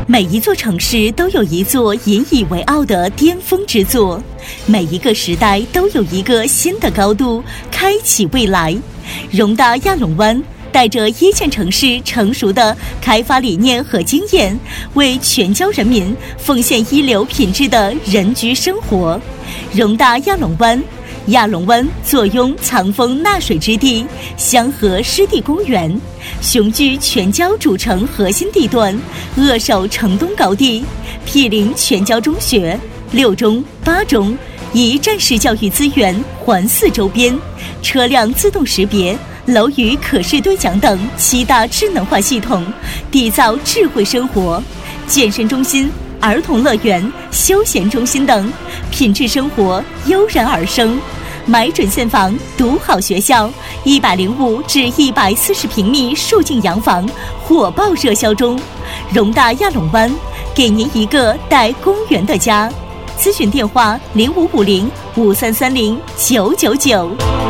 每一座城市都有一座引以为傲的巅峰之作，每一个时代都有一个新的高度，开启未来。荣大亚龙湾带着一线城市成熟的开发理念和经验，为全郊人民奉献一流品质的人居生活。荣大亚龙湾，亚龙湾坐拥藏风纳水之地、香河湿地公园，雄踞全郊主城核心地段，扼守城东高地，毗邻全郊中学、6中、8中，以站式教育资源环伺周边，车辆自动识别、楼宇可视对讲等7大智能化系统，缔造智慧生活。健身中心、儿童乐园、休闲中心等，品质生活悠然而生。买准现房，读好学校，105至140平米数境洋房火爆热销中。荣大亚龙湾，给您一个带公园的家。咨询电话：055053309999。